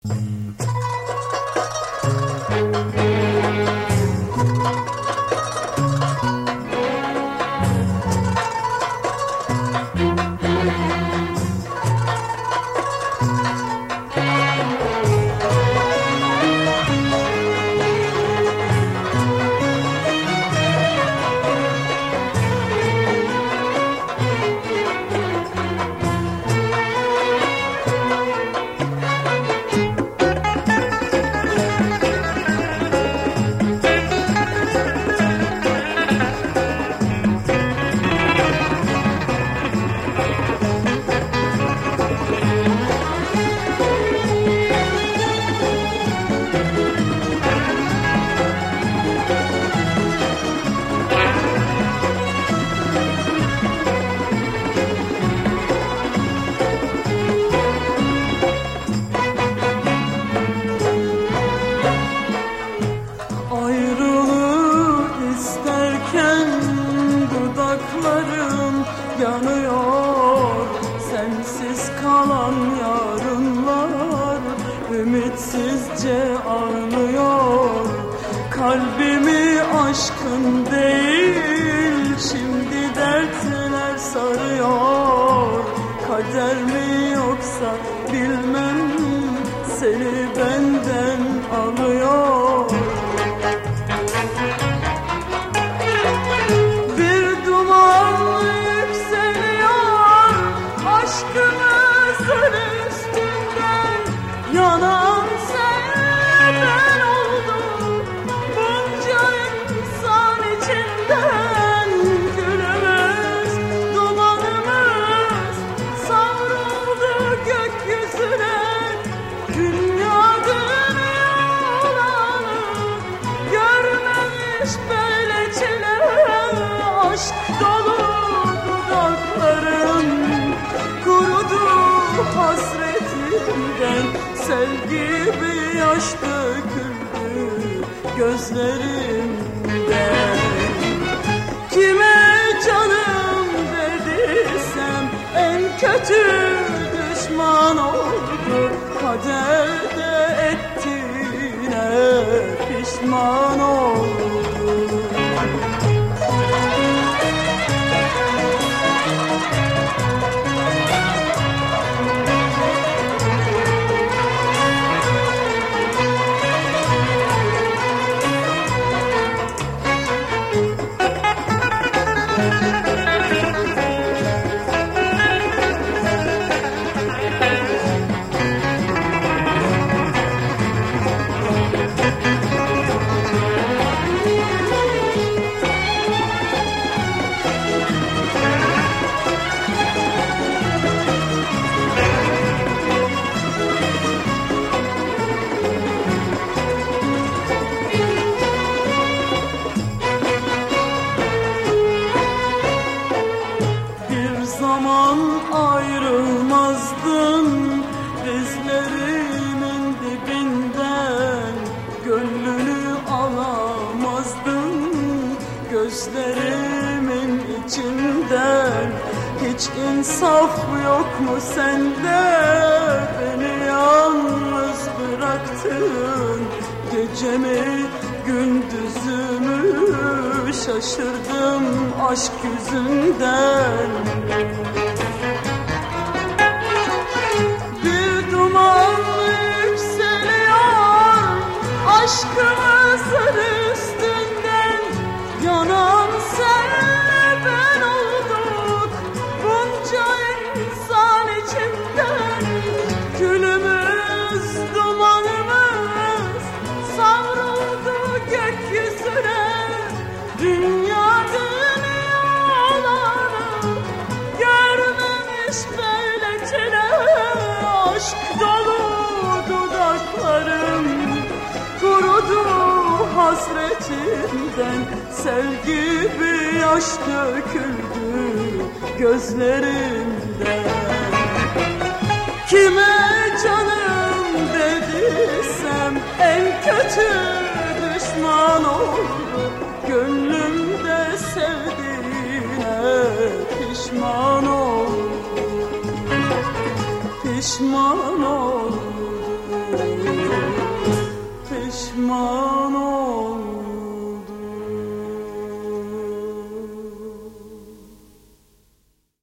Yanıyor sensiz kalan yarınlar, ümitsizce ağlıyor. Kalbimi aşkın değil şimdi dertler sarıyor. Kader mi yoksa bilmem, seni benden alıyor. Yanan sen ben oldum, bunca insan içinden. Gülümüz, dumanımız savruldu gökyüzüne. Dünya dünyaları görmemiş böyle çile. Aşk dolu dudaklarım kurudu hasretimden. Sel gibi yaş döküldü gözlerimden. Kime canım dediysem en kötü düşman oldu. Kader de ettiğine pişman oldu. Zaman ayrılmazdın dizlerimin dibinden. Gönlünü alamazdın gözlerimin içinden. Hiç insaf yok mu sende, beni yalnız bıraktın. Gecemi gündüzümü şaşırdım aşk yüzünden. Bir duman yükseliyor aşkımızın üstünden. Yanan sen ben olduk bunca insan içinden. Külümüz, dumanımız savruldu gökyüzüne. Dünya dünyaları görmemiş böyle çile. Aşk dolu dudaklarım kurudu hasretimden. Sel gibi yaş döküldü gözlerimden. Kime canım dediysem en kötü düşman oldu. Gönlümde sevdiğine pişman ol, pişman ol.